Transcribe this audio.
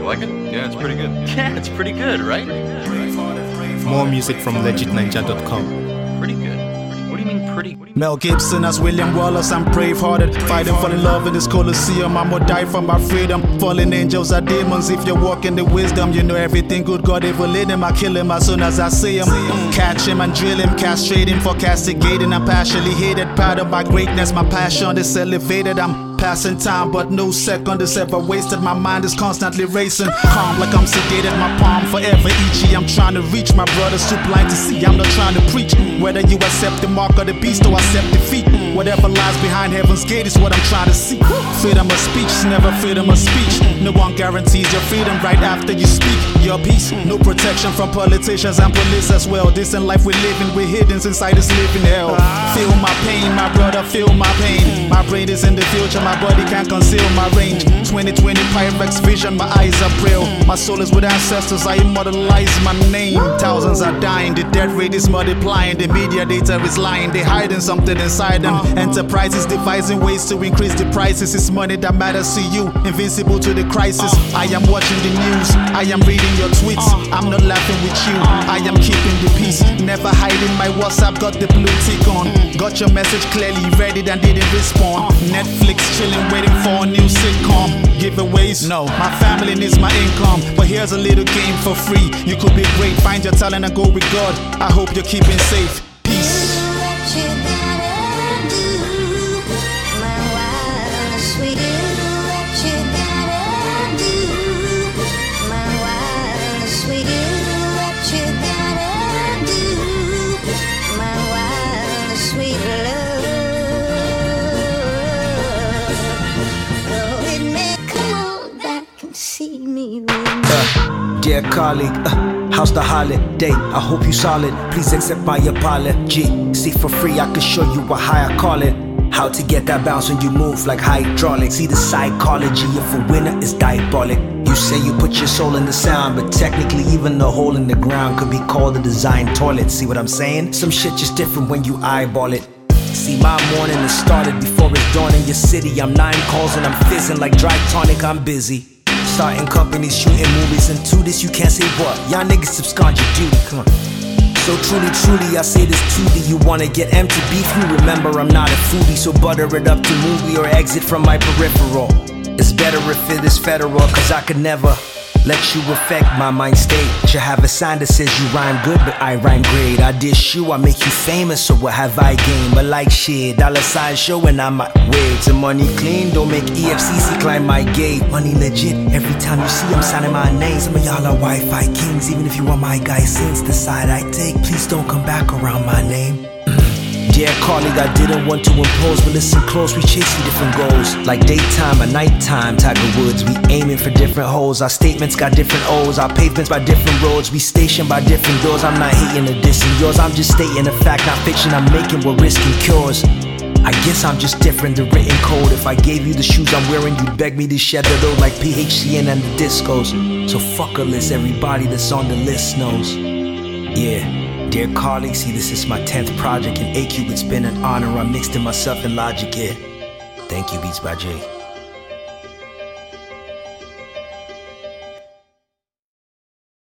like it? Yeah, it's pretty good. Yeah, it's pretty good, right? More music from legitninja.com. Pretty good. What do you mean pretty? Mel Gibson as William Wallace, I'm brave-hearted, fighting for the love in this Colosseum. I'm gonna die for my freedom. Fallen angels are demons. If you're walking the wisdom, you know everything good God ever lit him. I kill him as soon as I see him. Catch him and drill him, castrate him for castigating. I'm passionately hated, proud of my greatness. My passion is elevated. I'm passing time, but no second is ever wasted. My mind is constantly racing, calm like I'm sedated. My palm forever itchy. I'm trying to reach my brothers too blind to see. I'm not trying to preach. Whether you accept the mark of the beast or accept defeat, whatever lies behind heaven's gate is what I'm trying to see. Freedom of speech, never freedom of speech. No one guarantees your freedom right after you speak your peace. No protection from politicians and police as well. This in life we're living, we're hidden inside this living hell. Feel my pain, my brother, feel my pain. My brain is in the future, my body can't conceal my range. 2020 Pyrex vision, my eyes are pale. My soul is with ancestors, I immortalize my name. Thousands are dying, the death rate is multiplying. The media data is lying, they hiding something inside them. Enterprises devising ways to increase the prices. It's money that matters to you, invincible to the crisis. I am watching the news, I am reading your tweets. I'm not laughing with you, I am keeping the peace. Never hiding my WhatsApp, got the blue tick on. Got your message clearly, read it and didn't respond. Netflix chilling, waiting for a new sitcom. Giveaways, no, my family needs my income. But here's a little game for free. You could be great, find your talent and go with God. I hope you're keeping safe. Peace. Dear colleague, how's the holiday? I hope you solid, please accept my apology. See, for free I could show you a higher calling. How to get that bounce when you move like hydraulics. See the psychology of a winner is diabolic. You say you put your soul in the sound, but technically even the hole in the ground could be called a design toilet. See what I'm saying? Some shit just different when you eyeball it. See, my morning has started before it's dawn in your city. I'm 9 calls and I'm fizzing like dry tonic, I'm busy. Starting companies, shooting movies, and to this you can't say what. Y'all niggas abscond your duty, come on. So truly, I say this to thee. You wanna get empty beef, you remember I'm not a foodie. So butter it up to movie or exit from my peripheral. It's better if it is federal, cause I could never let you affect my mind state. Should have a sign that says you rhyme good, but I rhyme great. I dish you, I make you famous, so what have I gained? But like shit, dollar sign showing I'm my way. To money clean, don't make EFCC climb my gate. Money legit, every time you see I'm signing my name. Some of y'all are Wi-Fi kings, even if you are my guy since the side I take. Please don't come back around my name. Dear colleague, I didn't want to impose, but listen close, we chasing different goals. Like daytime or nighttime, Tiger Woods, we aiming for different holes. Our statements got different O's, our pavements by different roads. We stationed by different doors, I'm not hating or dissing yours. I'm just stating a fact, not fiction, I'm making what risking cures. I guess I'm just different, the written code. If I gave you the shoes I'm wearing, you'd beg me to shed the load like PHCN and the discos. So fuck a list, everybody that's on the list knows. Yeah. Dear colleagues, see this is my 10th project in AQ. It's been an honor, I'm mixed in myself and Logic, yeah. Thank you, Beats by Jay.